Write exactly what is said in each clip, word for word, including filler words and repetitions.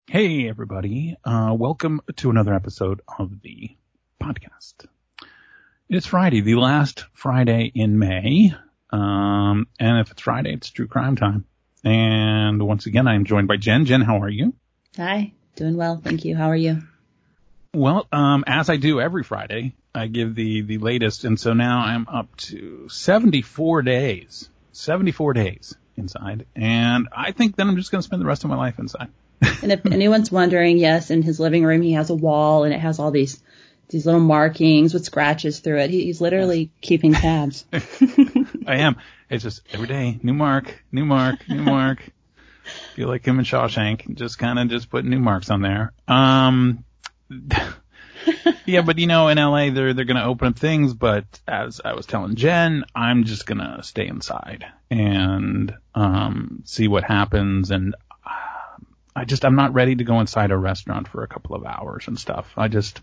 Hey, everybody. Uh, welcome to another episode of the podcast. It's Friday, the last Friday in May. Um, and if it's Friday, it's true crime time. And once again, I'm joined by Jen. Jen, how are you? Hi, doing well. Thank you. How are you? Well, um, as I do every Friday, I give the, the latest. And so now I'm up to seventy-four days, seventy-four days inside. And I think then I'm just going to spend the rest of my life inside. And if anyone's wondering, yes, in his living room, he has a wall and it has all these, these little markings with scratches through it. He, he's literally yes. keeping tabs. I am. It's just every day, new mark, new mark, new mark. Feel like him in Shawshank, just kind of just putting new marks on there. Um, yeah, but you know, in L A, they're, they're going to open up things, but as I was telling Jen, I'm just going to stay inside and, um, see what happens. And I just, I'm not ready to go inside a restaurant for a couple of hours and stuff. I just,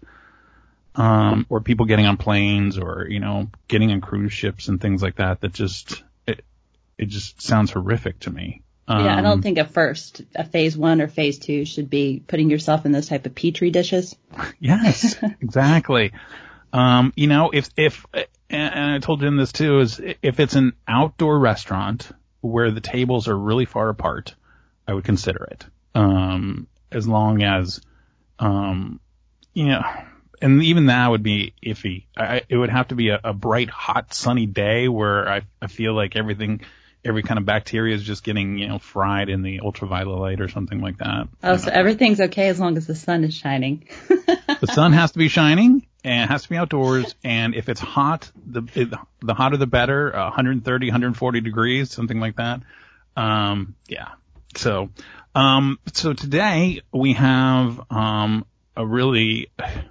um, or people getting on planes or, you know, getting on cruise ships and things like that, that just, it, it just sounds horrific to me. Um, yeah, I don't think a first, a phase one or phase two should be putting yourself in those type of Petri dishes. Yes, exactly. Um, you know, if, if, and I told Jim this too, is if it's an outdoor restaurant where the tables are really far apart, I would consider it. Um, as long as, um, you know, and even that would be iffy. I, it would have to be a, a bright, hot, sunny day where I, I feel like everything, every kind of bacteria is just getting, you know, fried in the ultraviolet light or something like that. Oh, so everything's okay as long as the sun is shining. The sun has to be shining and it has to be outdoors. And if it's hot, the, it, the hotter the better, uh, one thirty, one forty degrees, something like that. Um, yeah. So, Um, so today we have, um, a really,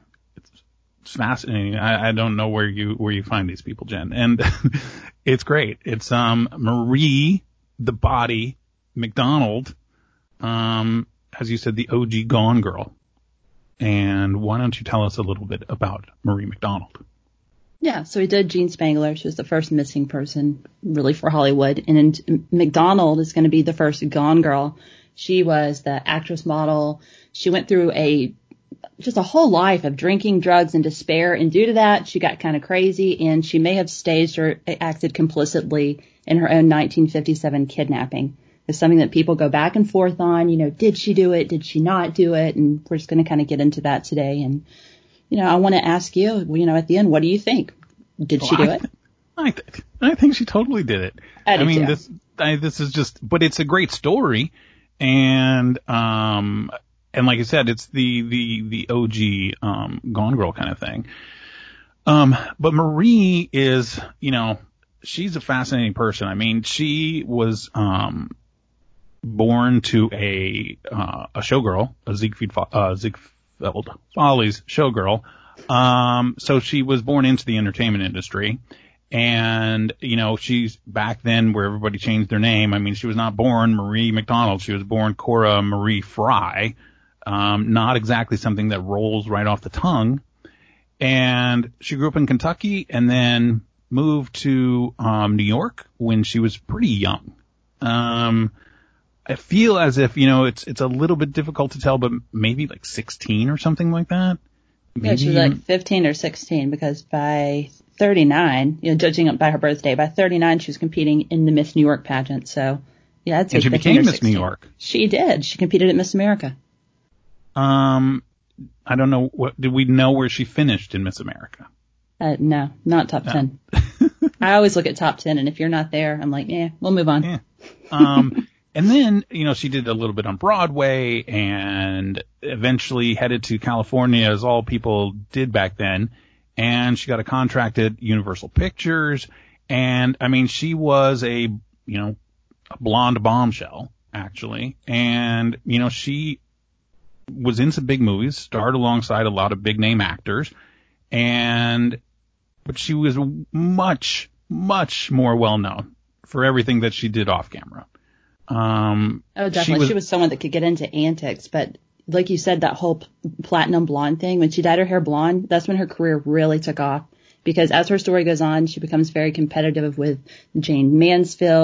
it's fascinating. I, I don't know where you, where you find these people, Jen. And it's great. It's, um, Marie, the Body McDonald, um, as you said, the O G Gone Girl. And why don't you tell us a little bit about Marie McDonald? Yeah, so we did Jean Spangler. She was the first missing person really for Hollywood. And then McDonald is going to be the first Gone Girl. She was the actress model. She went through a, just a whole life of drinking, drugs, and despair. And due to that, she got kind of crazy and she may have staged or acted complicitly in her own nineteen fifty-seven kidnapping. It's something that people go back and forth on. You know, did she do it? Did she not do it? And we're just going to kind of get into that today. And, you know, I want to ask you, you know, at the end, what do you think? Did well, she do I, it? I, th- I think she totally did it. I, do I mean, too. this, I, this is just, but it's a great story. And, um, and like I said, it's the, the, the O G, um, Gone Girl kind of thing. Um, but Marie is, you know, she's a fascinating person. I mean, she was, um, born to a, uh, a showgirl, a Ziegfeld, uh, Ziegfeld Follies showgirl. Um, so she was born into the entertainment industry. And, you know, she's back then where everybody changed their name. I mean, she was not born Marie McDonald. She was born Cora Marie Fry. Um, not exactly something that rolls right off the tongue. And she grew up in Kentucky and then moved to, um, New York when she was pretty young. Um, I feel as if, you know, it's, it's a little bit difficult to tell, but maybe like sixteen or something like that. Maybe. Yeah, she was like fifteen or sixteen because by thirty-nine, you know, judging by her birthday, by thirty-nine, she was competing in the Miss New York pageant. So, yeah, I'd say and she fifteen became or Miss New York. She did. She competed at Miss America. Um, I don't know what, did we know where she finished in Miss America? Uh, no, not top no. ten. I always look at top ten, and if you're not there, I'm like, yeah, we'll move on. Yeah. Um, and then, you know, she did a little bit on Broadway and eventually headed to California, as all people did back then. And she got a contract at Universal Pictures. And, I mean, she was a, you know, a blonde bombshell, actually. And, you know, she was in some big movies, starred alongside a lot of big name actors. And, but she was much, much more well known for everything that she did off camera. Um, oh, definitely. She was, she was someone that could get into antics, but like you said, that whole platinum blonde thing, when she dyed her hair blonde, that's when her career really took off. Because as her story goes on, she becomes very competitive with Jane Mansfield,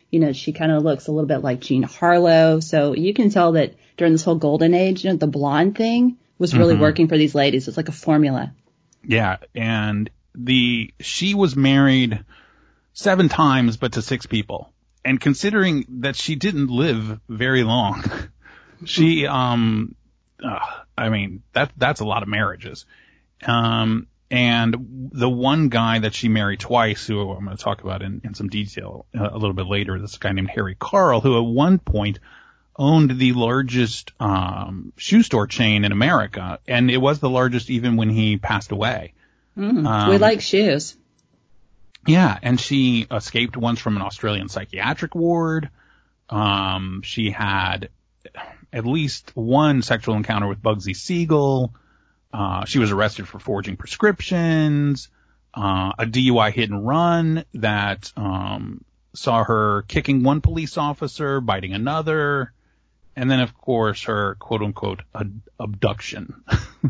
You know, she kind of looks a little bit like Jean Harlow. So you can tell that during this whole golden age, you know, the blonde thing was really mm-hmm. working for these ladies. It's like a formula. Yeah. And the, she was married seven times, but to six people. And considering that she didn't live very long, she, um, uh, I mean, that, that's a lot of marriages. Um, And the one guy that she married twice, who I'm going to talk about in, in some detail uh, a little bit later, this guy named Harry Carl, who at one point owned the largest um, shoe store chain in America, and it was the largest even when he passed away. Mm, um, we like shoes. Yeah, and she escaped once from an Australian psychiatric ward. Um, she had at least one sexual encounter with Bugsy Siegel. Uh, she was arrested for forging prescriptions, uh, a D U I hit and run that, um, saw her kicking one police officer, biting another, and then, of course, her quote unquote ad- abduction.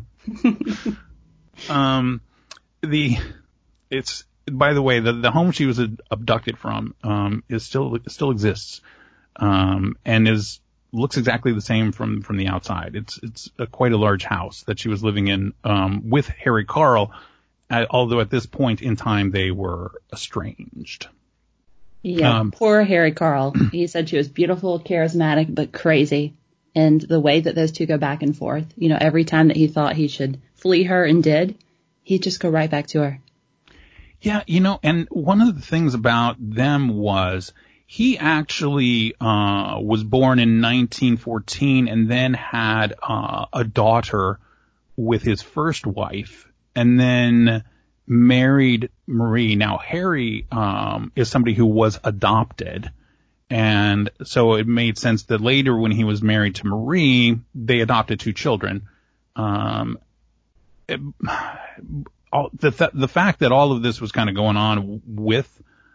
um, the, it's, by the way, the, the home she was abducted from, um, is still, still exists, um, and is, looks exactly the same from, from the outside. It's, it's a, quite a large house that she was living in, um, with Harry Carl, at, although at this point in time they were estranged. Yeah, um, poor Harry Carl. He said she was beautiful, charismatic, but crazy. And the way that those two go back and forth, you know, every time that he thought he should flee her and did, he'd just go right back to her. Yeah, you know, and one of the things about them was, he actually uh was born in nineteen fourteen and then had uh a daughter with his first wife and then married Marie. Now, Harry um is somebody who was adopted, and so it made sense that later when he was married to Marie, they adopted two children. Um it, all, the th- the fact that all of this was kind of going on with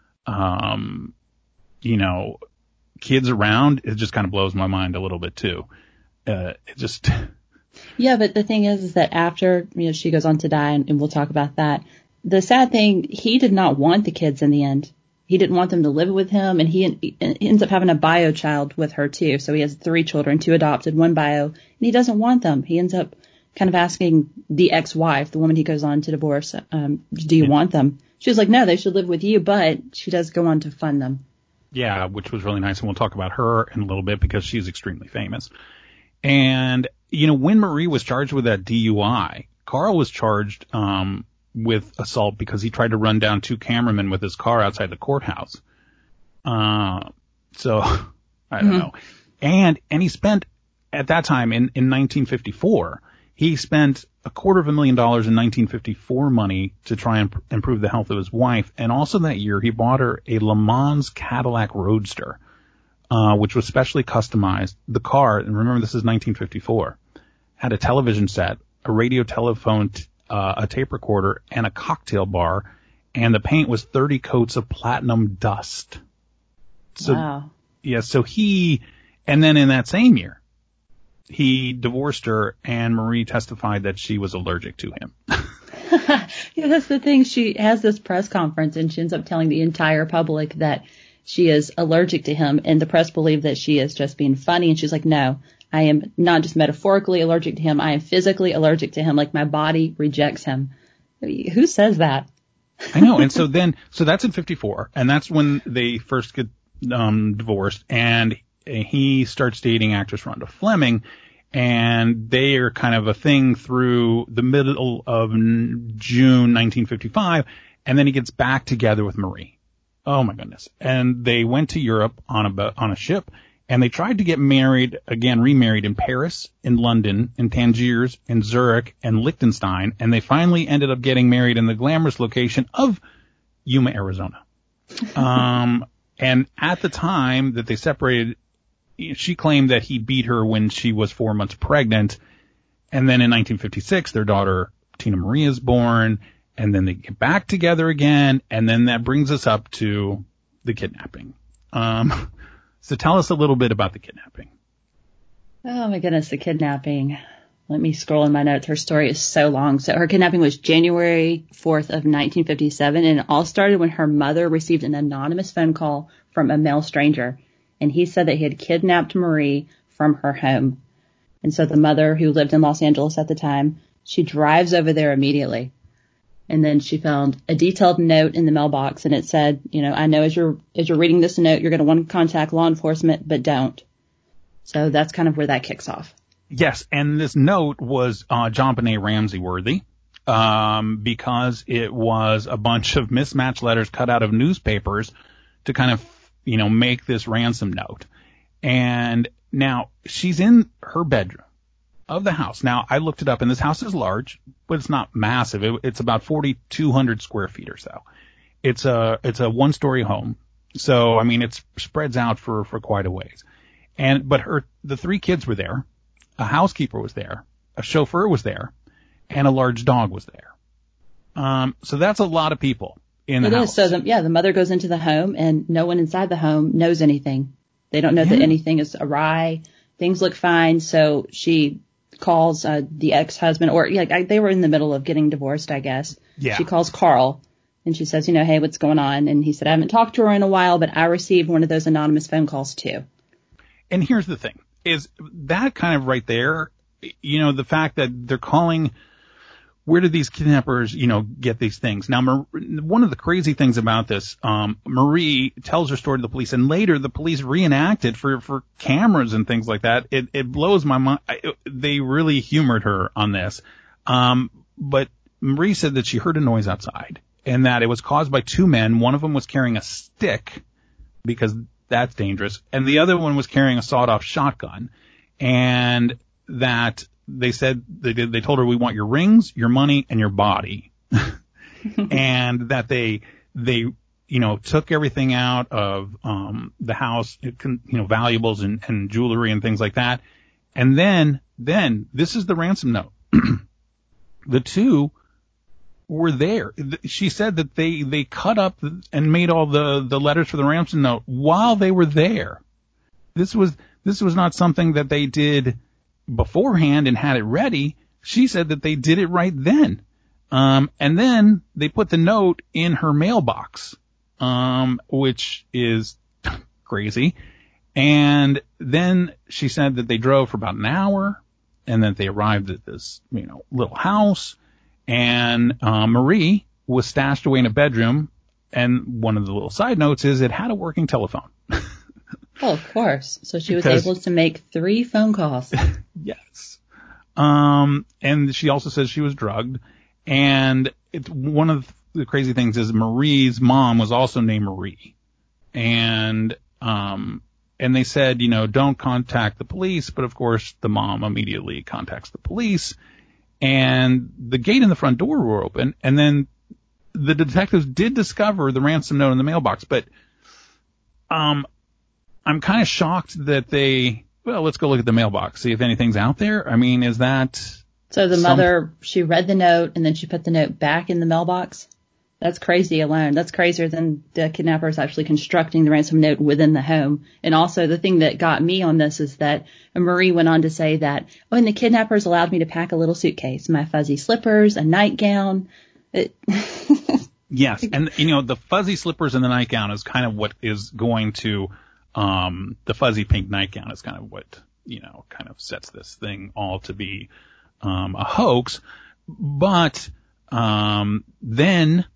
um you know, kids around, it just kind of blows my mind a little bit too. Uh, it just. Yeah, but the thing is, is that after, you know, she goes on to die, and, and we'll talk about that. The sad thing, he did not want the kids in the end. He didn't want them to live with him, and he, he ends up having a bio child with her too. So he has three children, two adopted, one bio, and he doesn't want them. He ends up kind of asking the ex-wife, the woman he goes on to divorce, um, do you yeah. want them? She was like, no, they should live with you, but she does go on to fund them. Yeah, which was really nice, and we'll talk about her in a little bit because she's extremely famous. And, you know, when Marie was charged with that D U I, Carl was charged um with assault because he tried to run down two cameramen with his car outside the courthouse. Uh, so, I don't mm-hmm. know. And and he spent, at that time, in, in nineteen fifty-four, he spent a quarter of a million dollars in nineteen fifty-four money to try and pr- improve the health of his wife. And also that year, he bought her a Le Mans Cadillac Roadster, uh, which was specially customized. The car, and remember this is nineteen fifty-four, had a television set, a radio telephone, t- uh, a tape recorder, and a cocktail bar. And the paint was thirty coats of platinum dust. So, wow. Yeah, so he, and then in that same year, he divorced her, and Marie testified that she was allergic to him. Yeah, that's the thing. She has this press conference, and she ends up telling the entire public that she is allergic to him, and the press believe that she is just being funny. And she's like, no, I am not just metaphorically allergic to him. I am physically allergic to him. Like, my body rejects him. Who says that? I know. And so then, so that's in fifty-four, and that's when they first get um divorced, and he starts dating actress Rhonda Fleming, and they are kind of a thing through the middle of June nineteen fifty-five, and then he gets back together with Marie. Oh my goodness. And they went to Europe on a, on a ship, and they tried to get married, again, remarried in Paris, in London, in Tangiers, in Zurich, and Liechtenstein, and they finally ended up getting married in the glamorous location of Yuma, Arizona. um, and at the time that they separated, she claimed that he beat her when she was four months pregnant. And then in nineteen fifty-six, their daughter, Tina Marie, is born. And then they get back together again. And then that brings us up to the kidnapping. Um, so tell us a little bit about the kidnapping. Oh, my goodness, the kidnapping. Let me scroll in my notes. Her story is so long. So her kidnapping was January fourth of nineteen fifty-seven, and it all started when her mother received an anonymous phone call from a male stranger. And he said that he had kidnapped Marie from her home. And so the mother, who lived in Los Angeles at the time, she drives over there immediately. And then she found a detailed note in the mailbox, and it said, you know, I know as you're as you're reading this note, you're going to want to contact law enforcement, but don't. So that's kind of where that kicks off. Yes, and this note was uh, JonBenét Ramsey worthy, um, because it was a bunch of mismatched letters cut out of newspapers to kind of, you know, make this ransom note. And now she's in her bedroom of the house. Now, I looked it up, and this house is large, but it's not massive. It, it's about forty-two hundred square feet or so. It's a it's a one-story home, so I mean, it spreads out for for quite a ways. And but her the three kids were there, a housekeeper was there, a chauffeur was there, and a large dog was there. Um, so that's a lot of people in the it house. Is. So the, yeah, the mother goes into the home, and no one inside the home knows anything. They don't know yeah. that anything is awry. Things look fine, so she calls uh, the ex-husband, or yeah, I, they were in the middle of getting divorced, I guess. Yeah. She calls Carl, and she says, you know, hey, what's going on? And he said, I haven't talked to her in a while, but I received one of those anonymous phone calls too. And here's the thing, is that kind of right there, you know, the fact that they're calling, where did these kidnappers, you know, get these things? Now, Mar- one of the crazy things about this, um, Marie tells her story to the police, and later the police reenact it for, for cameras and things like that. It, it blows my mind. I, it, they really humored her on this. Um, but Marie said that she heard a noise outside, and that it was caused by two men. One of them was carrying a stick, because that's dangerous, and the other one was carrying a sawed-off shotgun, and that they said, they did, they told her, we want your rings, your money, and your body. And that they, they, you know, took everything out of, um, the house, it can, you know, valuables and, and jewelry and things like that. And then, then, this is the ransom note. The two were there. She said that they, they cut up and made all the, the letters for the ransom note while they were there. This was, this was not something that they did beforehand and had it ready. She said that they did it right then. Um, and then they put the note in her mailbox, um, which is crazy. And then she said that they drove for about an hour, and that they arrived at this, you know, little house, and, uh, Marie was stashed away in a bedroom. And one of the little side notes is it had a working telephone. Oh, of course. So she was because, able to make three phone calls. Yes. Um, and she also says she was drugged. And it's one of the crazy things is Marie's mom was also named Marie. And, um, and they said, you know, don't contact the police. But of course, the mom immediately contacts the police, and the gate in the front door were open. And then the detectives did discover the ransom note in the mailbox. But, um, I'm kind of shocked that they, well, let's go look at the mailbox, see if anything's out there. I mean, is that... So the some... mother, she read the note, and then she put the note back in the mailbox? That's crazy alone. That's crazier than the kidnappers actually constructing the ransom note within the home. And also, the thing that got me on this is that Marie went on to say that, oh, and the kidnappers allowed me to pack a little suitcase, my fuzzy slippers, a nightgown. It... Yes, and, you know, the fuzzy slippers and the nightgown is kind of what is going to... Um, the fuzzy pink nightgown is kind of what, you know, kind of sets this thing all to be, um, a hoax. But, um, then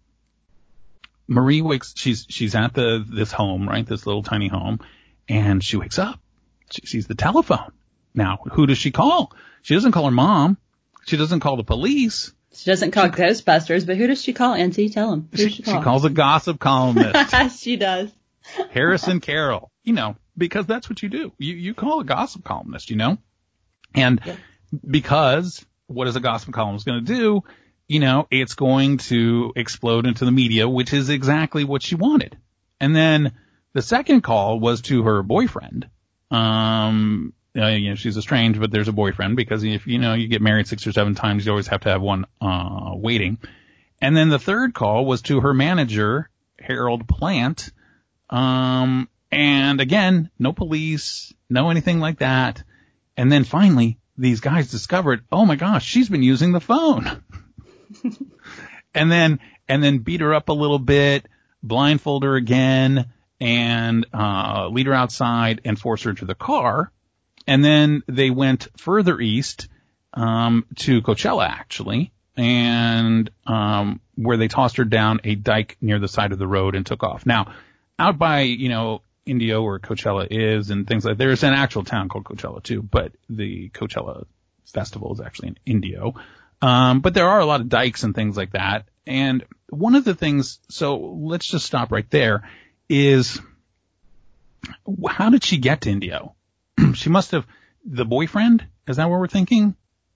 Marie wakes, she's, she's at the, this home, right? This little tiny home, and she wakes up. She sees the telephone. Now, who does she call? She doesn't call her mom. She doesn't call the police. She doesn't call she, Ghostbusters, but who does she call, Auntie? Tell him. Who she, she, call? she calls a gossip columnist. She does. Harrison Carroll, you know, because that's what you do. You, you call a gossip columnist, you know, and yeah. Because what is a gossip columnist going to do? You know, it's going to explode into the media, which is exactly what she wanted. And then the second call was to her boyfriend. Um, uh, you know, she's estranged, but there's a boyfriend, because if, you know, you get married six or seven times, you always have to have one, uh, waiting. And then the third call was to her manager, Harold Plant. Um, and again, no police, no anything like that. And then finally, these guys discovered, oh my gosh, she's been using the phone. and then, and then beat her up a little bit, blindfold her again, and uh, lead her outside and force her to the car. And then they went further east um, to Coachella, actually, and um, where they tossed her down a dike near the side of the road and took off. Now, out by, you know, Indio, where Coachella is and things like that, there's an actual town called Coachella, too, but the Coachella festival is actually in Indio. Um, but there are a lot of dikes and things like that. And one of the things, so let's just stop right there, is how did she get to Indio? She must have, the boyfriend? Is that what we're thinking?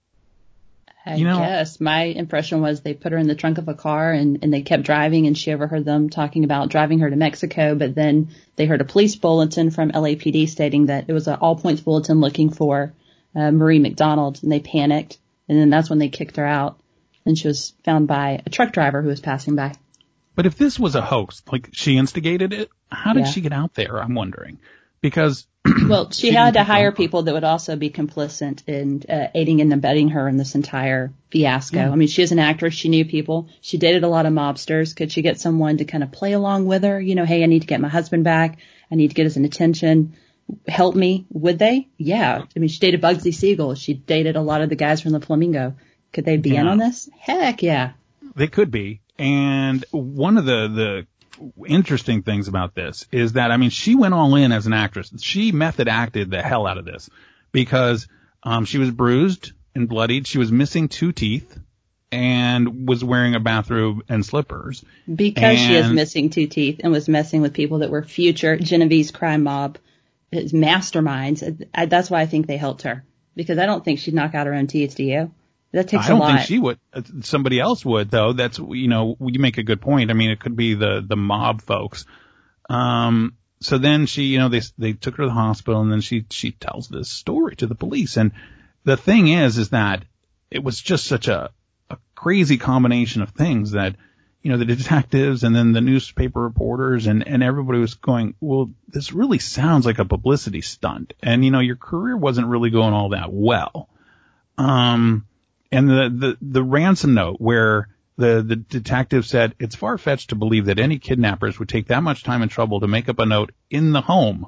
I you know, guess. My impression was they put her in the trunk of a car and, and they kept driving, and she overheard them talking about driving her to Mexico, but then they heard a police bulletin from L A P D stating that it was an all-points bulletin looking for uh, Marie McDonald, and they panicked, and then that's when they kicked her out, and she was found by a truck driver who was passing by. But if this was a hoax, like she instigated it, how did Yeah. she get out there? I'm wondering. Because well, she, she had to hire people that would also be complicit in uh, aiding and abetting her in this entire fiasco. Yeah. I mean, she is an actress. She knew people. She dated a lot of mobsters. Could she get someone to kind of play along with her? You know, hey, I need to get my husband back. I need to get his attention. Help me. Would they? Yeah. I mean, she dated Bugsy Siegel. She dated a lot of the guys from the Flamingo. Could they be yeah. in on this? Heck yeah. They could be. And one of the, the interesting things about this is that, I mean, she went all in as an actress. She method acted the hell out of this because um, she was bruised and bloodied. She was missing two teeth and was wearing a bathrobe and slippers. Because and, she is missing two teeth and was messing with people that were future Genovese crime mob masterminds. That's why I think they helped her, because I don't think she'd knock out her own teeth, do you? That takes a lot. I don't lot. think she would. Somebody else would, though. That's, you know, you make a good point. I mean, it could be the, the mob folks. Um, so then she, you know, they, they took her to the hospital, and then she, she tells this story to the police. And the thing is, is that it was just such a, a crazy combination of things that, you know, the detectives and then the newspaper reporters and, and everybody was going, well, this really sounds like a publicity stunt. And, you know, your career wasn't really going all that well. Um, And the, the, the ransom note where the, the detective said it's far-fetched to believe that any kidnappers would take that much time and trouble to make up a note in the home.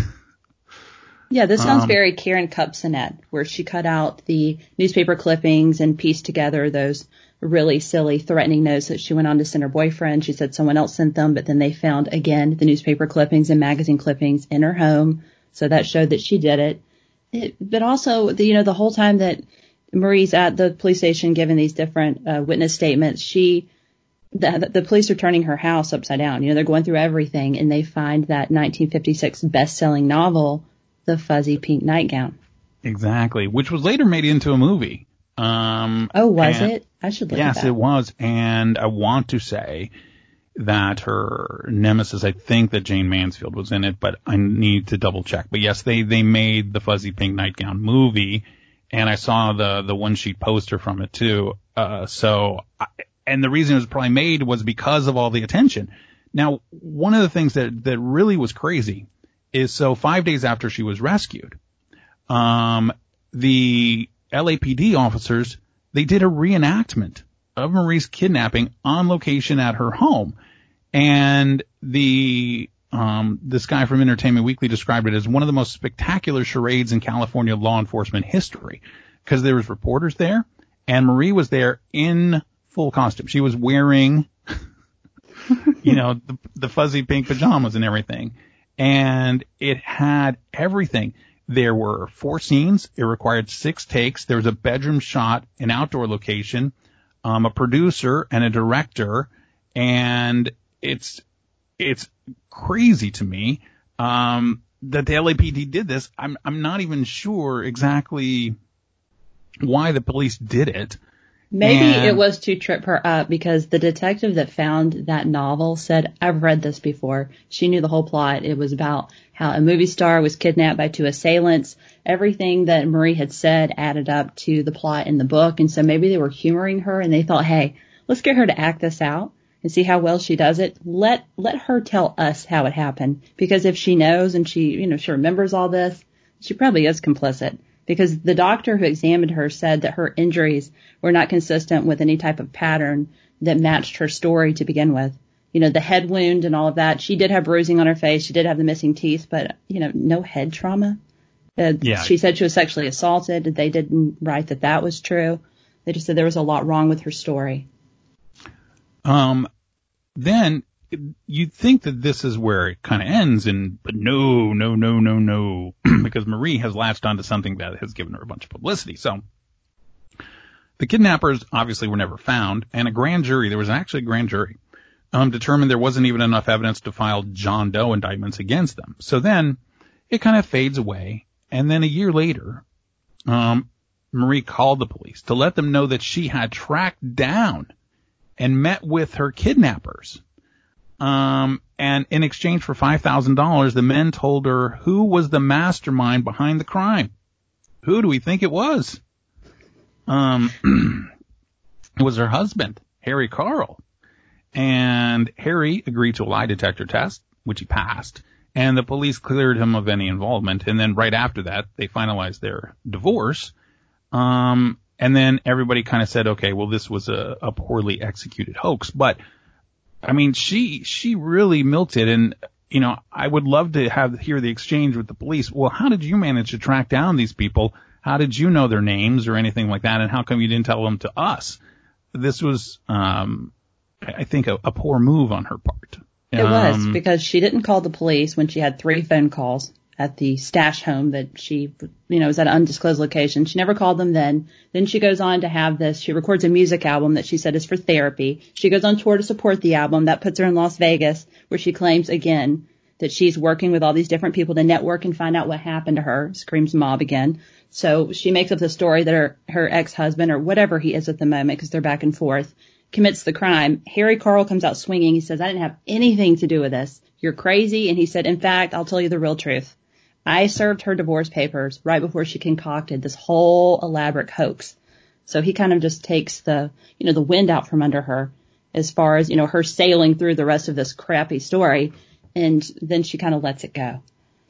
Yeah, this sounds um, very Karen Kupcinet, where she cut out the newspaper clippings and pieced together those really silly, threatening notes that she went on to send her boyfriend. She said someone else sent them, but then they found, again, the newspaper clippings and magazine clippings in her home. So that showed that she did it. it but also, the, you know, the whole time that Marie's at the police station giving these different uh, witness statements, she, the, the police are turning her house upside down. You know, they're going through everything, and they find that nineteen fifty-six best-selling novel, The Fuzzy Pink Nightgown. Exactly, which was later made into a movie. Um, oh, was it? I should look yes, at that. Yes, it was. And I want to say that her nemesis, I think that Jane Mansfield was in it, but I need to double check. But yes, they, they made the Fuzzy Pink Nightgown movie. And I saw the, the one sheet poster from it too. Uh, so, I, and the reason it was probably made was because of all the attention. Now, one of the things that, that really was crazy is, so five days after she was rescued, um, the L A P D officers, they did a reenactment of Marie's kidnapping on location at her home. And the, Um, this guy from Entertainment Weekly described it as one of the most spectacular charades in California law enforcement history, because there was reporters there, and Marie was there in full costume. She was wearing, you know, the, the fuzzy pink pajamas and everything, and it had everything. There were four scenes. It required six takes. There was a bedroom shot, an outdoor location, um, a producer and a director, and it's it's crazy to me um, that the L A P D did this. I'm I'm not even sure exactly why the police did it. Maybe and, it was to trip her up, because the detective that found that novel said, I've read this before. She knew the whole plot. It was about how a movie star was kidnapped by two assailants. Everything that Marie had said added up to the plot in the book. And so maybe they were humoring her, and they thought, hey, let's get her to act this out and see how well she does it. Let, let her tell us how it happened. Because if she knows and she, you know, she remembers all this, she probably is complicit. Because the doctor who examined her said that her injuries were not consistent with any type of pattern that matched her story to begin with. you know, the head wound and all of that. She did have bruising on her face. She did have the missing teeth, but, you know, no head trauma. Uh, yeah. She said she was sexually assaulted. They didn't write that that was true. They just said there was a lot wrong with her story. Um, then you'd think that this is where it kind of ends, and but no, no, no, no, no, because Marie has latched onto something that has given her a bunch of publicity. So the kidnappers obviously were never found, and a grand jury, there was actually a grand jury, um, determined there wasn't even enough evidence to file John Doe indictments against them. So then it kind of fades away, and then a year later, um, Marie called the police to let them know that she had tracked down and met with her kidnappers. Um, and in exchange for five thousand dollars, the men told her who was the mastermind behind the crime. Who do we think it was? Um, it was her husband, Harry Carl. And Harry agreed to a lie detector test, which he passed, and the police cleared him of any involvement. And then right after that, they finalized their divorce. Um, and then everybody kind of said, okay, well, this was a, a poorly executed hoax. But, I mean, she, she really milked it. And, you know, I would love to have, hear the exchange with the police. Well, how did you manage to track down these people? How did you know their names or anything like that? And how come you didn't tell them to us? This was, um, I think a, a poor move on her part. It um, was, because she didn't call the police when she had three phone calls at the stash home that she, you know, was at an undisclosed location. She never called them then. Then she goes on to have this. She records a music album that she said is for therapy. She goes on tour to support the album. That puts her in Las Vegas, where she claims again that she's working with all these different people to network and find out what happened to her. Screams mob again. So she makes up the story that her, her ex-husband, or whatever he is at the moment, because they're back and forth, commits the crime. Harry Carl comes out swinging. He says, I didn't have anything to do with this. You're crazy. And he said, in fact, I'll tell you the real truth. I served her divorce papers right before she concocted this whole elaborate hoax. So he kind of just takes the, you know, the wind out from under her as far as, you know, her sailing through the rest of this crappy story. And then she kind of lets it go.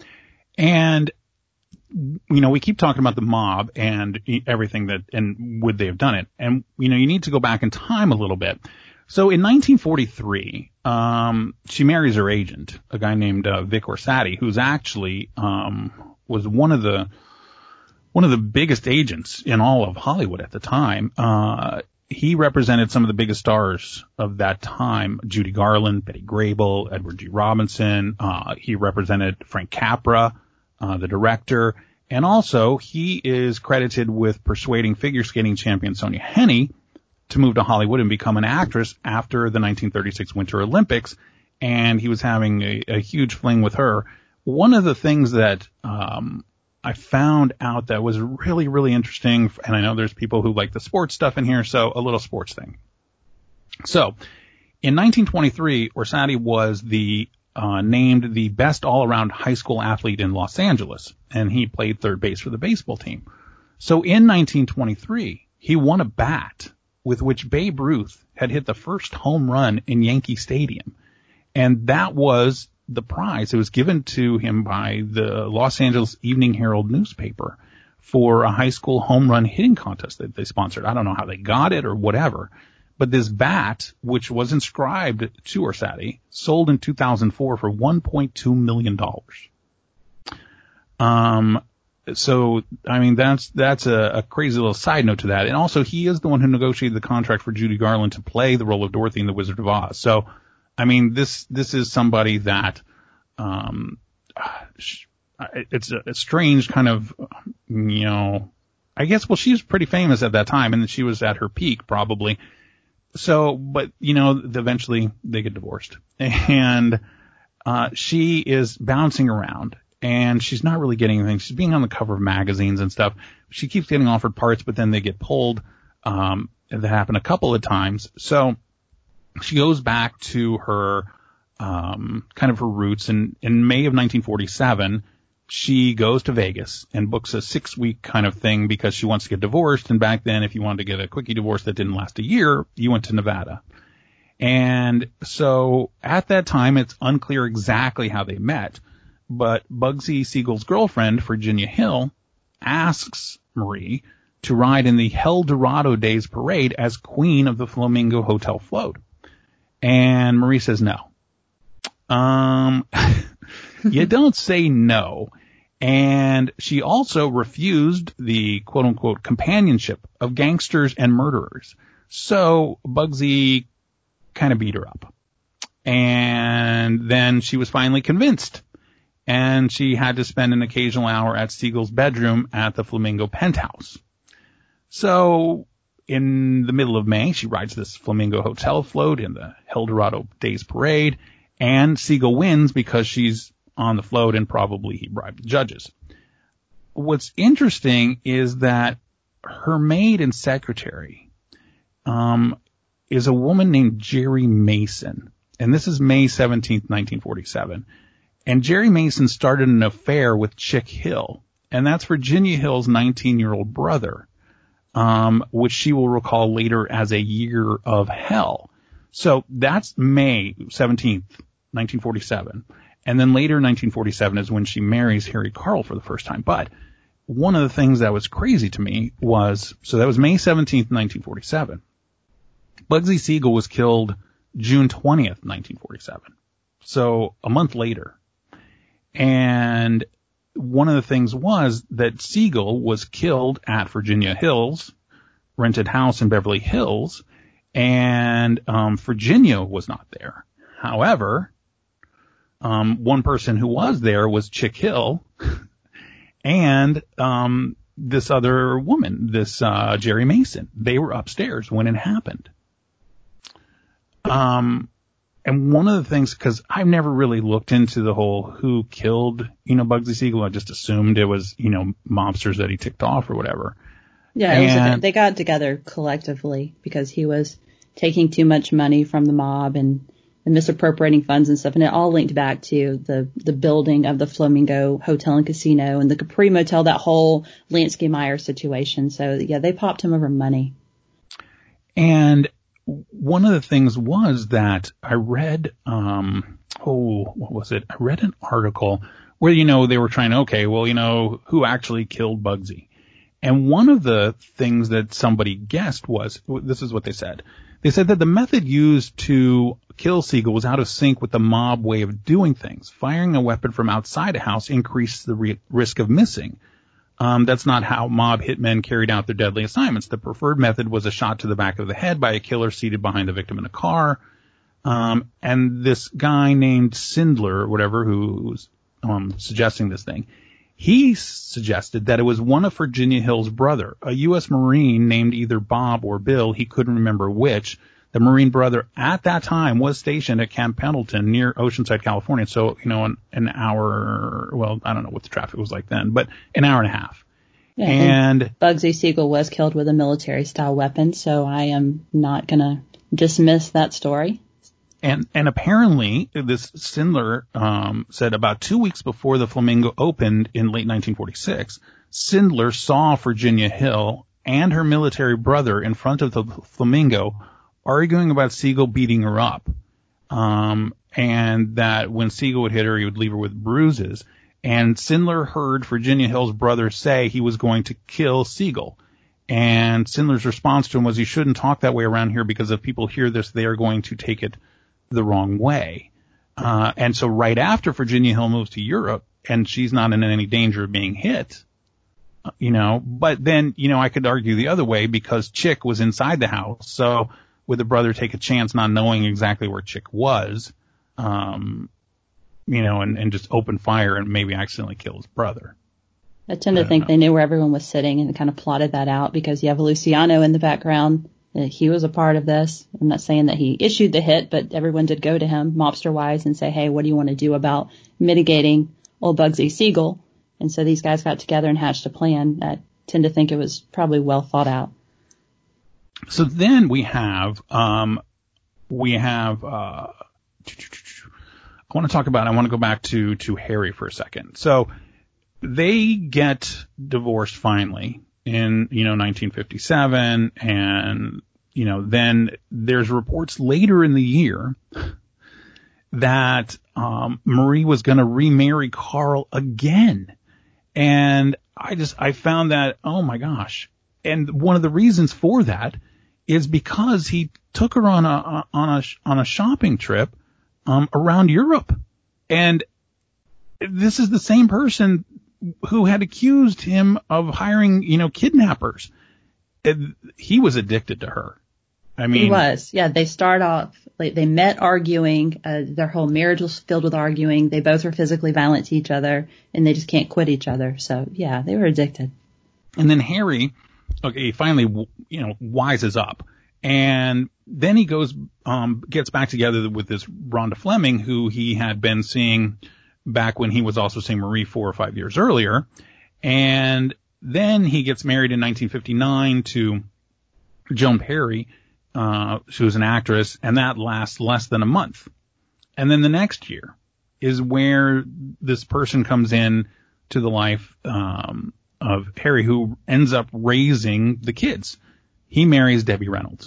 And, you know, we keep talking about the mob and everything that, and would they have done it? And, you know, you need to go back in time a little bit. So in nineteen forty-three, um, she marries her agent, a guy named uh, Vic Orsatti, who's actually um, was one of the one of the biggest agents in all of Hollywood at the time. Uh, he represented some of the biggest stars of that time: Judy Garland, Betty Grable, Edward G. Robinson. Uh, he represented Frank Capra, uh, the director, and also he is credited with persuading figure skating champion Sonia Henney to move to Hollywood and become an actress after the nineteen thirty-six Winter Olympics, and he was having a, a huge fling with her. One of the things that um I found out that was really, really interesting, and I know there's people who like the sports stuff in here, so a little sports thing. So, in nineteen twenty-three, Orsatti was the uh named the best all-around high school athlete in Los Angeles, and he played third base for the baseball team. So in nineteen twenty-three, he won a bat with which Babe Ruth had hit the first home run in Yankee Stadium. And that was the prize. It was given to him by the Los Angeles Evening Herald newspaper for a high school home run hitting contest that they sponsored. I don't know how they got it or whatever. But this bat, which was inscribed to Orsatti, sold in two thousand four for one point two million dollars. Um, So, I mean, that's, that's a, a crazy little side note to that. And also, he is the one who negotiated the contract for Judy Garland to play the role of Dorothy in The Wizard of Oz. So, I mean, this, this is somebody that, um, it's a, a strange kind of, you know, I guess, well, she was pretty famous at that time, and she was at her peak, probably. So, but, you know, eventually they get divorced. And, uh, she is bouncing around. And she's not really getting anything. She's being on the cover of magazines and stuff. She keeps getting offered parts, but then they get pulled. Um, that happened a couple of times. So she goes back to her, um, kind of her roots. And in May of nineteen forty-seven, she goes to Vegas and books a six week kind of thing because she wants to get divorced. And back then, if you wanted to get a quickie divorce that didn't last a year, you went to Nevada. And so at that time, it's unclear exactly how they met. But Bugsy Siegel's girlfriend, Virginia Hill, asks Marie to ride in the Hell Dorado Days parade as queen of the Flamingo Hotel float. And Marie says no. Um, you don't say no. And she also refused the quote-unquote companionship of gangsters and murderers. So Bugsy kind of beat her up. And then she was finally convinced. And she had to spend an occasional hour at Siegel's bedroom at the Flamingo penthouse. So in the middle of May, she rides this Flamingo Hotel float in the Eldorado Days Parade. And Siegel wins because she's on the float and probably he bribed the judges. What's interesting is that her maid and secretary um, is a woman named Jerry Mason. And this is May seventeenth, nineteen forty-seven. And Jerry Mason started an affair with Chick Hill. And that's Virginia Hill's nineteen-year-old brother, um, which she will recall later as a year of hell. So that's May seventeenth, nineteen forty-seven. And then later, nineteen forty-seven, is when she marries Harry Carl for the first time. But one of the things that was crazy to me was, so that was May seventeenth, nineteen forty-seven. Bugsy Siegel was killed June twentieth, nineteen forty-seven. So a month later. And one of the things was that Siegel was killed at Virginia Hills, rented house in Beverly Hills, and um, Virginia was not there. However, Um, one person who was there was Chick Hill and, um, this other woman, this, uh, Jerry Mason. They were upstairs when it happened. Um, and one of the things, cause I've never really looked into the whole who killed, you know, Bugsy Siegel. I just assumed it was, you know, mobsters that he ticked off or whatever. Yeah, it was a, they got together collectively because he was taking too much money from the mob and, and misappropriating funds and stuff, and it all linked back to the the building of the Flamingo Hotel and Casino and the Capri Motel, that whole Lansky Meyer situation. So yeah, they popped him over money. And one of the things was that I read, um, oh, what was it? I read an article where, you know, they were trying to, okay, well, you know, who actually killed Bugsy? And one of the things that somebody guessed was, this is what they said. They said that the method used to kill Siegel was out of sync with the mob way of doing things. Firing a weapon from outside a house increased the re- risk of missing. Um, that's not how mob hitmen carried out their deadly assignments. The preferred method was a shot to the back of the head by a killer seated behind the victim in a car. Um, and this guy named Sindler, or whatever, who was um, suggesting this thing, he suggested that it was one of Virginia Hill's brother, a U S Marine named either Bob or Bill. He couldn't remember which. The Marine brother at that time was stationed at Camp Pendleton near Oceanside, California. So, you know, an, an hour, well, I don't know what the traffic was like then, but an hour and a half. Yeah, and, and Bugsy Siegel was killed with a military style weapon. So I am not going to dismiss that story. And, and apparently this Sindler, um, said about two weeks before the Flamingo opened in late nineteen forty-six, Sindler saw Virginia Hill and her military brother in front of the Flamingo arguing about Siegel beating her up. Um, and that when Siegel would hit her, he would leave her with bruises. And Sindler heard Virginia Hill's brother say he was going to kill Siegel. And Sindler's response to him was, you shouldn't talk that way around here because if people hear this, they are going to take it the wrong way. Uh, and so right after Virginia Hill moves to Europe, and she's not in any danger of being hit, you know, but then, you know, I could argue the other way because Chick was inside the house. So would the brother take a chance not knowing exactly where Chick was, um, you know, and, and just open fire and maybe accidentally kill his brother? I tend to I think know. They knew where everyone was sitting and kind of plotted that out because you have Luciano in the background. He was a part of this. I'm not saying that he issued the hit, but everyone did go to him, mobster-wise, and say, hey, what do you want to do about mitigating old Bugsy Siegel? And so these guys got together and hatched a plan. I tend to think it was probably well thought out. So then we have, um, we have, uh, I want to talk about, I want to go back to, to Harry for a second. So they get divorced finally in, you know, nineteen fifty-seven, and, you know, then there's reports later in the year that, um, Marie was going to remarry Carl again. And I just, I found that, oh my gosh. And one of the reasons for that is because he took her on a on a on a shopping trip um, around Europe, and this is the same person who had accused him of hiring, you know, kidnappers. And he was addicted to her. I mean, he was. Yeah, they start off like they met arguing. Uh, their whole marriage was filled with arguing. They both were physically violent to each other, and they just can't quit each other. So yeah, they were addicted. And then Harry, okay, he finally, you know, wises up, and then he goes, um, gets back together with this Rhonda Fleming, who he had been seeing back when he was also seeing Marie four or five years earlier, and then he gets married in nineteen fifty-nine to Joan Perry. Uh, she was an actress, and that lasts less than a month. And then the next year is where this person comes in to the life, um, of Harry, who ends up raising the kids. He marries Debbie Reynolds,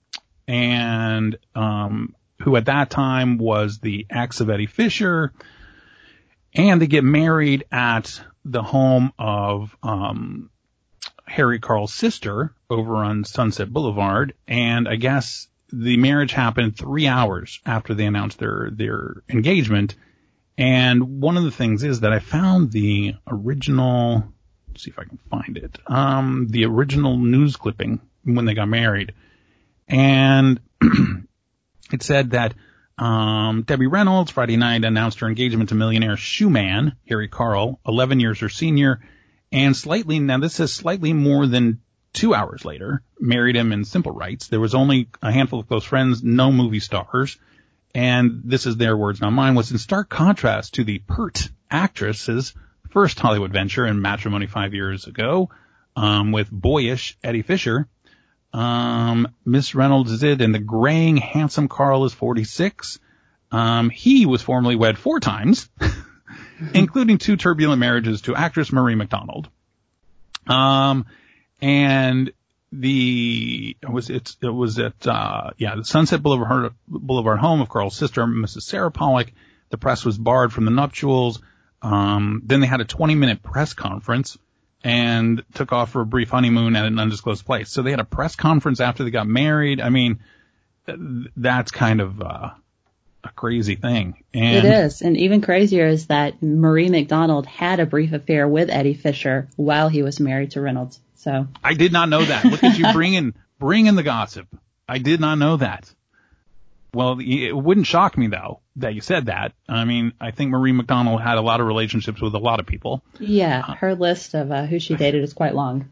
and, um, who at that time was the ex of Eddie Fisher, and they get married at the home of, um, Harry Carl's sister over on Sunset Boulevard, and I guess the marriage happened three hours after they announced their their engagement. And one of the things is that I found the original, let's see if I can find it, um, the original news clipping when they got married, and it said that um, Debbie Reynolds Friday night announced her engagement to millionaire shoeman Harry Carl, eleven years her senior. And slightly, now this says slightly more than two hours later, married him in simple rites. There was only a handful of close friends, no movie stars. And this is their words, not mine, was in stark contrast to the pert actress's first Hollywood venture in matrimony five years ago, um, with boyish Eddie Fisher. Um, Miss Reynolds is it, and the graying, handsome Carl is forty-six. Um, he was formerly wed four times. Including two turbulent marriages to actress Marie McDonald. Um, and the, it was, it's, it was at, uh, yeah, the Sunset Boulevard, Boulevard home of Carl's sister, Missus Sarah Pollock. The press was barred from the nuptials. Um, then they had a twenty minute press conference and took off for a brief honeymoon at an undisclosed place. So they had a press conference after they got married. I mean, that's kind of, uh, a crazy thing. And it is. And even crazier is that Marie McDonald had a brief affair with Eddie Fisher while he was married to Reynolds. So I did not know that. Look at you bringing, bringing the gossip. I did not know that. Well, it wouldn't shock me though that you said that. I mean, I think Marie McDonald had a lot of relationships with a lot of people. Yeah. Her list of uh, who she dated is quite long.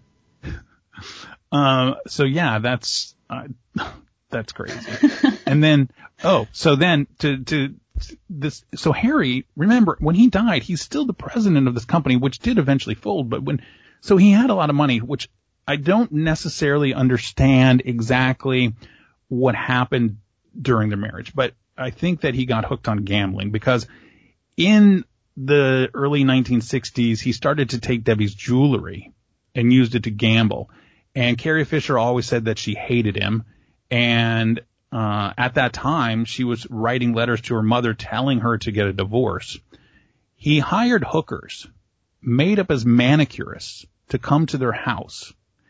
Uh, so yeah, that's, uh, that's crazy. And then, oh, so then to, to this, so Harry, remember when he died, he's still the president of this company, which did eventually fold, but when, so he had a lot of money, which I don't necessarily understand exactly what happened during their marriage, but I think that he got hooked on gambling because in the early nineteen sixties, he started to take Debbie's jewelry and used it to gamble. And Carrie Fisher always said that she hated him. And uh at that time, she was writing letters to her mother telling her to get a divorce. He hired hookers, made up as manicurists, to come to their house.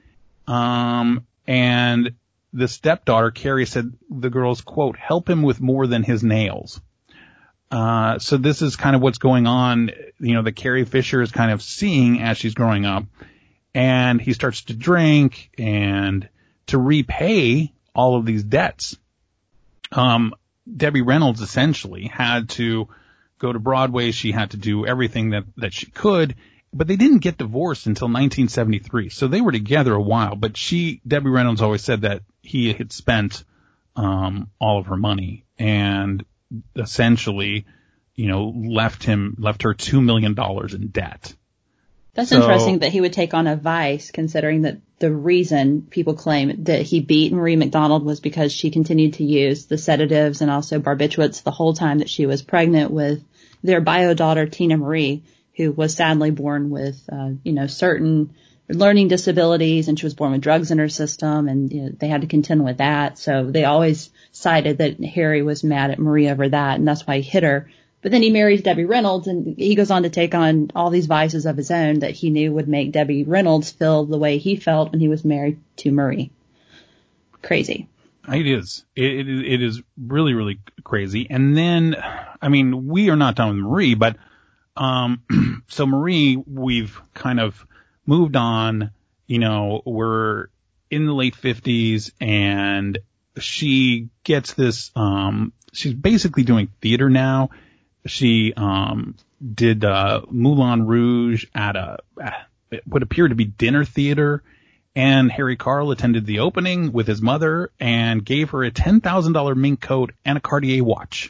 Um and the stepdaughter, Carrie, said the girls, quote, help him with more than his nails. Uh so this is kind of what's going on, you know, that Carrie Fisher is kind of seeing as she's growing up. And he starts to drink and to repay all of these debts. Um, Debbie Reynolds essentially had to go to Broadway. She had to do everything that, that she could, but they didn't get divorced until nineteen seventy-three. So they were together a while, but she, Debbie Reynolds always said that he had spent, um, all of her money and essentially, you know, left him, left her two million dollars in debt. That's so, interesting that he would take on a vice, considering that the reason people claim that he beat Marie McDonald was because she continued to use the sedatives and also barbiturates the whole time that she was pregnant with their bio daughter, Tina Marie, who was sadly born with, uh, you know, certain learning disabilities, and she was born with drugs in her system, and you know, they had to contend with that. So they always cited that Harry was mad at Marie over that, and that's why he hit her. But then he marries Debbie Reynolds, and he goes on to take on all these vices of his own that he knew would make Debbie Reynolds feel the way he felt when he was married to Marie. crazy. It is. It, it, it is really, really crazy. And then, I mean, we are not done with Marie, but, um, so Marie, we've kind of moved on, you know, we're in the late fifties and she gets this, um, she's basically doing theater now. She, um, did, uh, Moulin Rouge at a, what appeared to be dinner theater. And Harry Carl attended the opening with his mother and gave her a ten thousand dollars mink coat and a Cartier watch.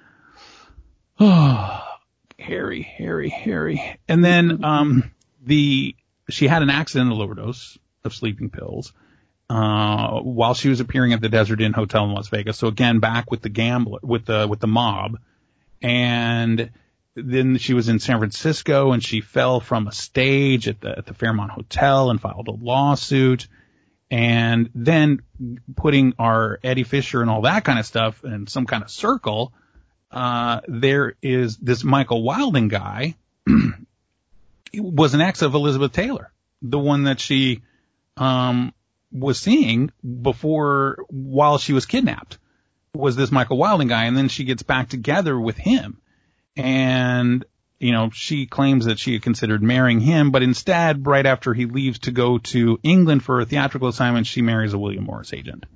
Oh, Harry, Harry, Harry. And then, um, the, she had an accidental overdose of sleeping pills, uh, while she was appearing at the Desert Inn Hotel in Las Vegas. So again, back with the gambler, with the, with the mob. And then she was in San Francisco and she fell from a stage at the, at the Fairmont Hotel and filed a lawsuit. And then putting our Eddie Fisher and all that kind of stuff in some kind of circle, uh, there is this Michael Wilding guy was an ex of Elizabeth Taylor, the one that she, um, was seeing before, while she was kidnapped, was this Michael Wilding guy. And then she gets back together with him. And, you know, she claims that she had considered marrying him, but instead, right after he leaves to go to England for a theatrical assignment, she marries a William Morris agent.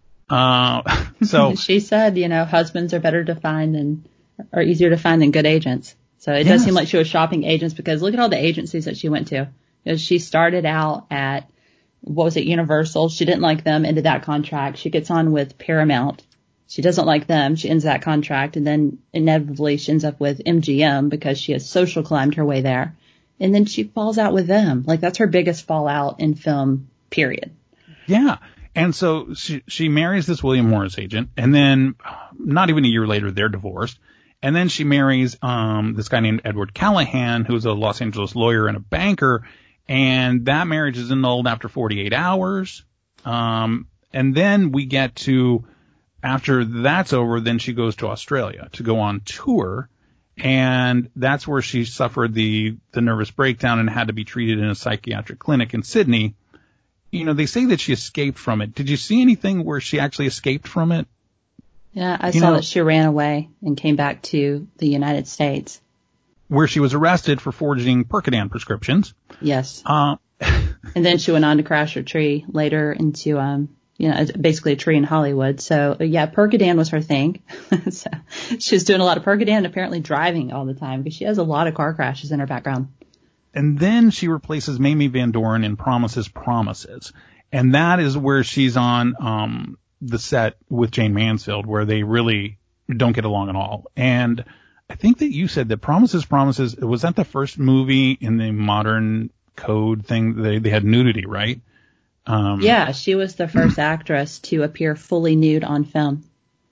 Uh, so she said, you know, husbands are better to find than, are easier to find than good agents. So it yes. does seem like she was shopping agents, because look at all the agencies that she went to. You know, she started out at, what was it, Universal. She didn't like them, ended that contract. She gets on with Paramount. She doesn't like them. She ends that contract, and then inevitably she ends up with M G M because she has social climbed her way there. And then she falls out with them. Like, that's her biggest fallout in film, period. Yeah. And so she, she marries this William Morris agent, and then not even a year later, they're divorced. And then she marries, um, this guy named Edward Callahan, who's a Los Angeles lawyer and a banker. And that marriage is annulled after forty-eight hours. Um, and then we get to, after that's over, then she goes to Australia to go on tour. And that's where she suffered the, the nervous breakdown and had to be treated in a psychiatric clinic in Sydney. You know, they say that she escaped from it. Did you see anything where she actually escaped from it? Yeah, I you saw know, that she ran away and came back to the United States, where she was arrested for forging Percodan prescriptions. Yes. Uh, and then she went on to crash her tree later into, um, you know, basically a tree in Hollywood. So, yeah, Percodan was her thing. So she was doing a lot of Percodan and apparently driving all the time, because she has a lot of car crashes in her background. And then she replaces Mamie Van Doren in Promises, Promises. And that is where she's on um the set with Jane Mansfield, where they really don't get along at all. And I think that you said that Promises, Promises, was that the first movie in the modern code thing? They, they had nudity, right? Um, yeah, she was the first actress to appear fully nude on film.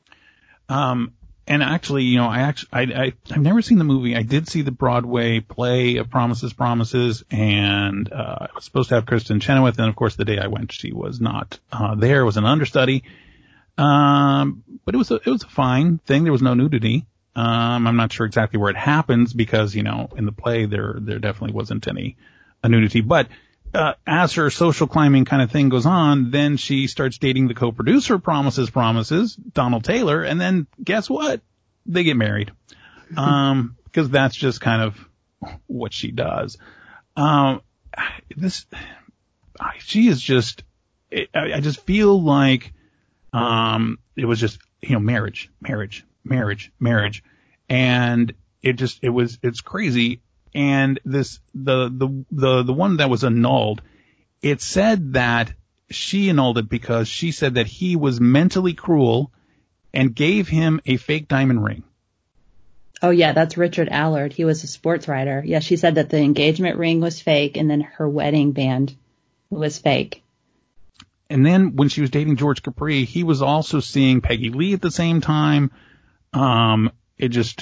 Um, and actually, you know, I actually, I, I, I've never seen the movie. I did see the Broadway play of Promises, Promises, and, uh, I was supposed to have Kristen Chenoweth, and of course the day I went, she was not, uh, there. It was an understudy. Um, but it was a, it was a fine thing. There was no nudity. Um, I'm not sure exactly where it happens, because, you know, in the play there, there definitely wasn't any uh, nudity, but, Uh, as her social climbing kind of thing goes on, then she starts dating the co-producer of Promises, Promises, Donald Taylor, and then guess what? They get married. Um, because that's just kind of what she does. Um, this, she is just, I, I just feel like, um, it was just, you know, marriage, marriage, marriage, marriage. And it just, it was, it's crazy. And this, the, the, the, the one that was annulled, it said that she annulled it because she said that he was mentally cruel and gave him a fake diamond ring. Oh, yeah, that's Richard Allard. He was a sports writer. Yeah, she said that the engagement ring was fake and then her wedding band was fake. And then when she was dating George Capri, he was also seeing Peggy Lee at the same time. Um, it just,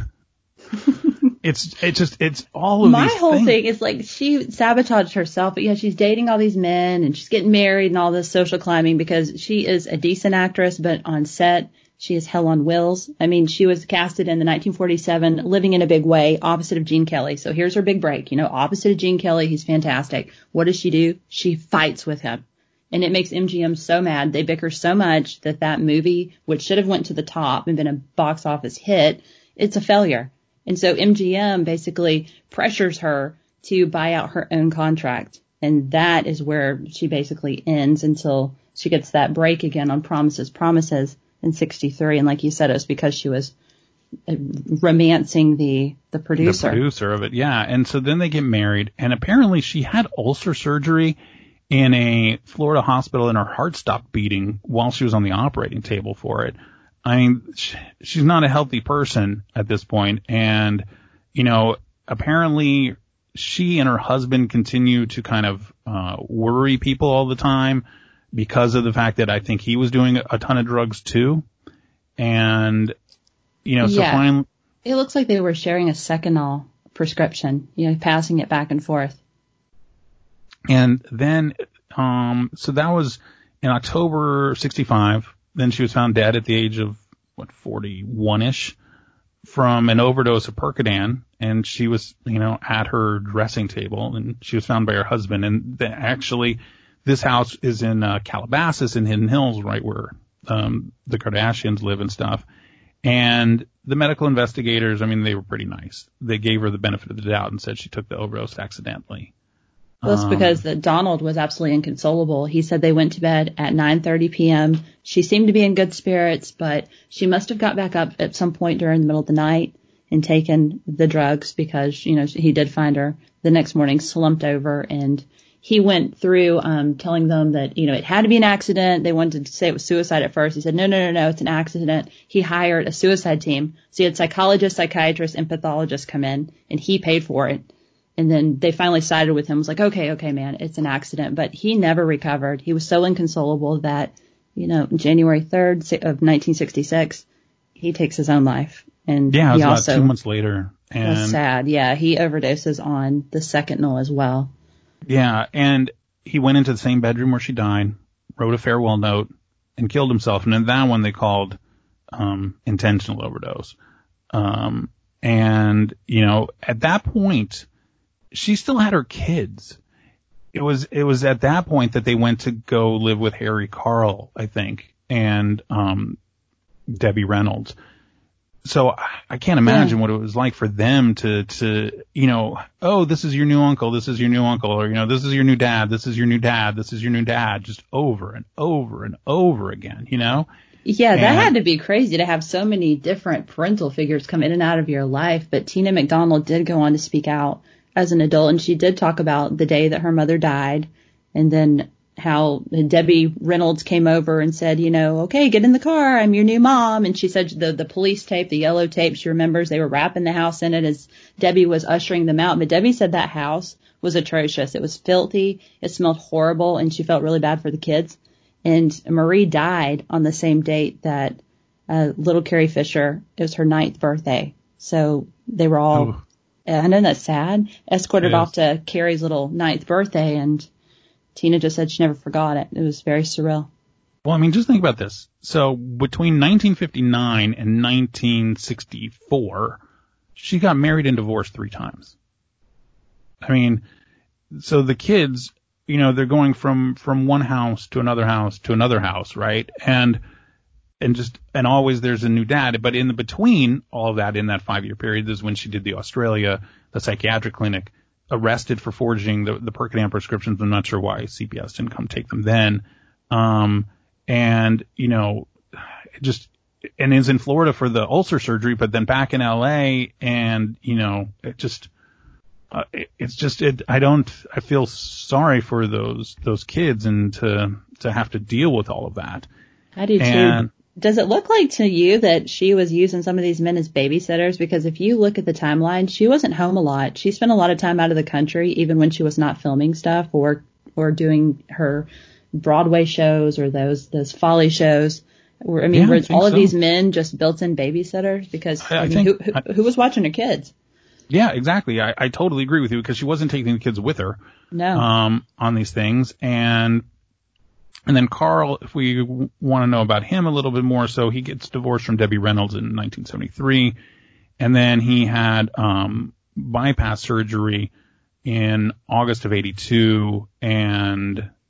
it's, it's just, it's all of My these things. My whole thing is like she sabotaged herself, but yeah, she's dating all these men and she's getting married and all this social climbing because she is a decent actress, but on set, she is hell on wheels. I mean, she was casted in the nineteen forty-seven Living in a Big Way, opposite of Gene Kelly. So here's her big break, you know, opposite of Gene Kelly. He's fantastic. What does she do? She fights with him. And it makes M G M so mad. They bicker so much that that movie, which should have went to the top and been a box office hit, it's a failure. And so M G M basically pressures her to buy out her own contract. And that is where she basically ends until she gets that break again on Promises, Promises in sixty-three. And like you said, it was because she was romancing the, the producer. The producer of it, yeah. And so then they get married, and apparently she had ulcer surgery in a Florida hospital, and her heart stopped beating while she was on the operating table for it. I mean, she, she's not a healthy person at this point, and, you know, apparently she and her husband continue to kind of uh worry people all the time because of the fact that I think he was doing a ton of drugs too. And, you know, so yeah. finally... It looks like they were sharing a Seconal prescription, you know, passing it back and forth. And then, um, so that was in October sixty-five. Then she was found dead at the age of, what, forty-one-ish from an overdose of Percodan. And she was, you know, at her dressing table, and she was found by her husband. And the, actually, this house is in uh, Calabasas in Hidden Hills, right where um, the Kardashians live and stuff. And the medical investigators, I mean, they were pretty nice. They gave her the benefit of the doubt and said she took the overdose accidentally. Well, it's because the Donald was absolutely inconsolable. He said they went to bed at nine thirty p.m. She seemed to be in good spirits, but she must have got back up at some point during the middle of the night and taken the drugs because, you know, he did find her the next morning slumped over. And he went through um telling them that, you know, it had to be an accident. They wanted to say it was suicide at first. He said, no, no, no, no, it's an accident. He hired a suicide team. So he had psychologists, psychiatrists, and pathologists come in, and he paid for it. And then they finally sided with him. It was like, okay, okay, man, it's an accident. But he never recovered. He was so inconsolable that, you know, January third of nineteen sixty-six, he takes his own life. And yeah, it was he about also two months later. And was sad. Yeah, he overdoses on the Seconal as well. Yeah, and he went into the same bedroom where she died, wrote a farewell note, and killed himself. And in that one they called um intentional overdose. Um and, you know, at that point, she still had her kids. It was, it was at that point that they went to go live with Harry Carl, I think, and, um, Debbie Reynolds. So I, I can't imagine yeah. what it was like for them to, to, you know, oh, this is your new uncle, this is your new uncle, or, you know, this is your new dad, this is your new dad, this is your new dad, just over and over and over again, you know? Yeah, that and, had to be crazy to have so many different parental figures come in and out of your life. But Tina McDonald did go on to speak out as an adult, and she did talk about the day that her mother died, and then how Debbie Reynolds came over and said, you know, okay, get in the car, I'm your new mom. And she said the the police tape, the yellow tape, she remembers they were wrapping the house in it as Debbie was ushering them out. But Debbie said that house was atrocious. It was filthy. It smelled horrible, and she felt really bad for the kids. And Marie died on the same date that uh, little Carrie Fisher, it was her ninth birthday. So they were all... Ooh. I know that's sad. Escorted off to Carrie's little ninth birthday, and Tina just said she never forgot it. It was very surreal. Well, I mean, just think about this. So between nineteen fifty-nine and nineteen sixty-four, she got married and divorced three times. I mean, so the kids, you know, they're going from, from one house to another house to another house, right? And And just, and always there's a new dad. But in the between all of that, in that five year period, is when she did the Australia, the psychiatric clinic, arrested for forging the, the Percodan prescriptions. I'm not sure why C P S didn't come take them then. Um, and, you know, just, and is in Florida for the ulcer surgery, but then back in L A, and, you know, it just, uh, it, it's just, it, I don't, I feel sorry for those, those kids, and to, to have to deal with all of that. I do and, too. Does it look like to you that she was using some of these men as babysitters? Because if you look at the timeline, she wasn't home a lot. She spent a lot of time out of the country, even when she was not filming stuff or or doing her Broadway shows or those those Folly shows. Or, I mean, yeah, were I all of so. these men just built-in babysitters? Because I, I, I mean, think, who, who, I, who was watching her kids? Yeah, exactly. I, I totally agree with you, because she wasn't taking the kids with her. No. Um, on these things. And And then Carl, if we w- want to know about him a little bit more, so he gets divorced from Debbie Reynolds in nineteen seventy-three, and then he had um bypass surgery in August of eighty-two, and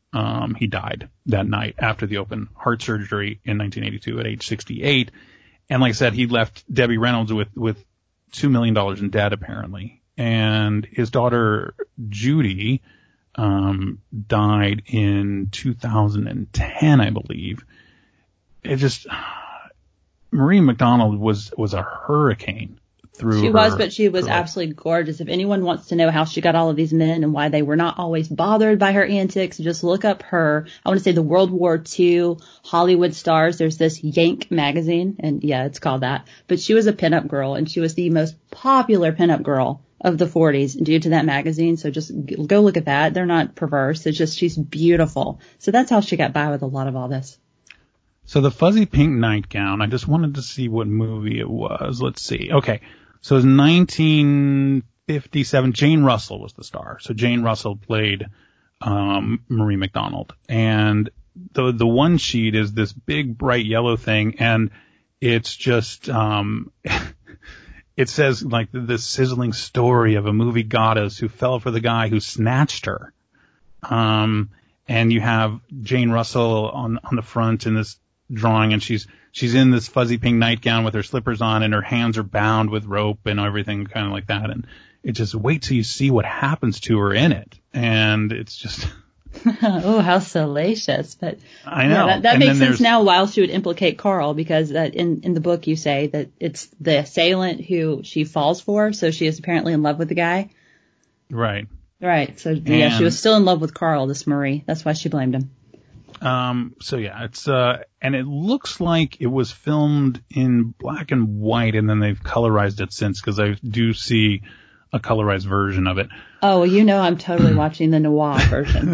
um, he died that night after the open heart surgery in nineteen eighty-two at age sixty-eight. And like I said, he left Debbie Reynolds with, with two million dollars in debt, apparently. And his daughter, Judy, um, died in two thousand ten, I believe. It just, Marie McDonald was, was a hurricane through She her, was, but she was her absolutely gorgeous. If anyone wants to know how she got all of these men and why they were not always bothered by her antics, just look up her, I want to say the World War Two Hollywood stars. There's this Yank magazine, and yeah, it's called that. But she was a pinup girl, and she was the most popular pinup girl of the forties due to that magazine. So just go look at that. They're not perverse. It's just she's beautiful. So that's how she got by with a lot of all this. So the fuzzy pink nightgown, I just wanted to see what movie it was. Let's see. Okay. So it was nineteen fifty-seven. Jane Russell was the star. So Jane Russell played um Marie McDonald. And the the one sheet is this big bright yellow thing, and it's just um it says like this sizzling story of a movie goddess who fell for the guy who snatched her. Um and you have Jane Russell on on the front in this drawing, and she's she's in this fuzzy pink nightgown with her slippers on, and her hands are bound with rope and everything kind of like that. And it just, wait till you see what happens to her in it. And it's just oh, how salacious. But I know. Yeah, that, that and makes sense now why she would implicate Carl, because uh, in, in the book you say that it's the assailant who she falls for, so she is apparently in love with the guy. Right. Right. So, yeah, she was still in love with Carl, this Marie. That's why she blamed him. Um, so yeah, it's, uh, and it looks like it was filmed in black and white, and then they've colorized it since, because I do see a colorized version of it. Oh, well, you know I'm totally watching the noir version.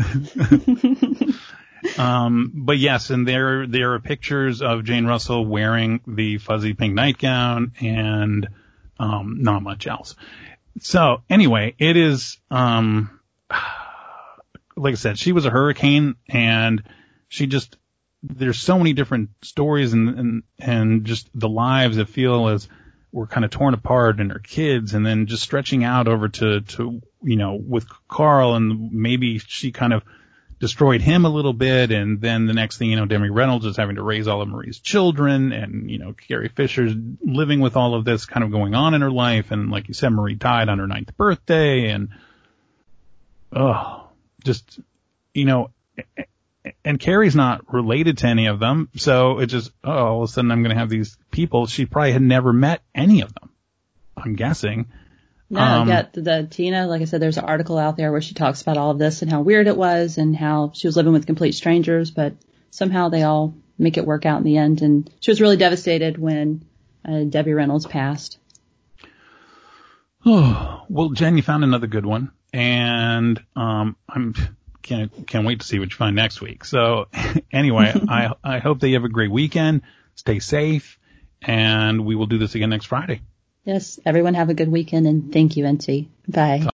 um, but yes, and there, there are pictures of Jane Russell wearing the fuzzy pink nightgown, and, um, not much else. So anyway, it is, um, like I said, she was a hurricane, and she just, there's so many different stories and, and, and just the lives that feel as were kind of torn apart, and her kids, and then just stretching out over to, to, you know, with Carl, and maybe she kind of destroyed him a little bit. And then the next thing you know, Debbie Reynolds is having to raise all of Marie's children, and, you know, Carrie Fisher's living with all of this kind of going on in her life. And like you said, Marie died on her ninth birthday, and, oh, just, you know, and Carrie's not related to any of them. So it just, oh, all of a sudden I'm going to have these people. She probably had never met any of them, I'm guessing. No, um, yeah, the, the Tina, like I said, there's an article out there where she talks about all of this and how weird it was and how she was living with complete strangers, but somehow they all make it work out in the end. And she was really devastated when uh, Debbie Reynolds passed. Oh, well, Jen, you found another good one, and um, I'm can't can't wait to see what you find next week. So anyway, I I hope that you have a great weekend. Stay safe, and we will do this again next Friday. Yes, everyone have a good weekend, and thank you, N T. Bye.